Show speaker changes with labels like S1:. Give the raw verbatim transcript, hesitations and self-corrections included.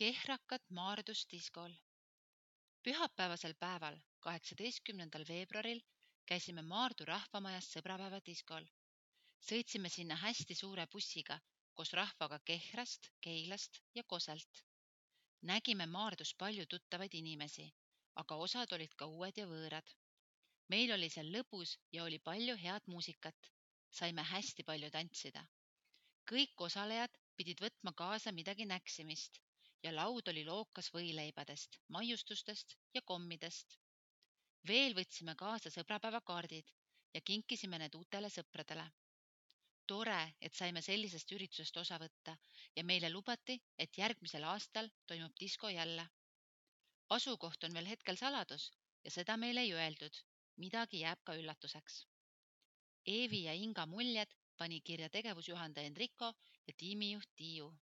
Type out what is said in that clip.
S1: Kehrakad Maardusdiskol. Pühapäevasel päeval, kaheksateistkümnendal veebruaril, käisime Maardu rahvamajas sõbrapäevadiskol. Sõitsime sinna hästi suure bussiga koos rahvaga Kehrast, Keilast ja Koselt. Nägime Maardus palju tuttavaid inimesi, aga osad olid ka uued ja võõrad. Meil oli seal lõbus ja oli palju head muusikat. Saime hästi palju tantsida. Kõik osalejad pidid võtma kaasa midagi näksimist ja laud oli lookas võileibadest, maiustustest ja kommidest. Veel võtsime kaasa sõbrapäevakaardid ja kinkisime need uutele sõpradele. Tore, et saime sellisest üritusest osa võtta ja meile lubati, et järgmisel aastal toimub disko jälle. Asukoht on veel hetkel saladus ja seda meile ei öeldud. Midagi jääb ka üllatuseks. Eevi ja Inga muljed pani kirja tegevusjuhendaja Enrico ja tiimijuht Tiiu.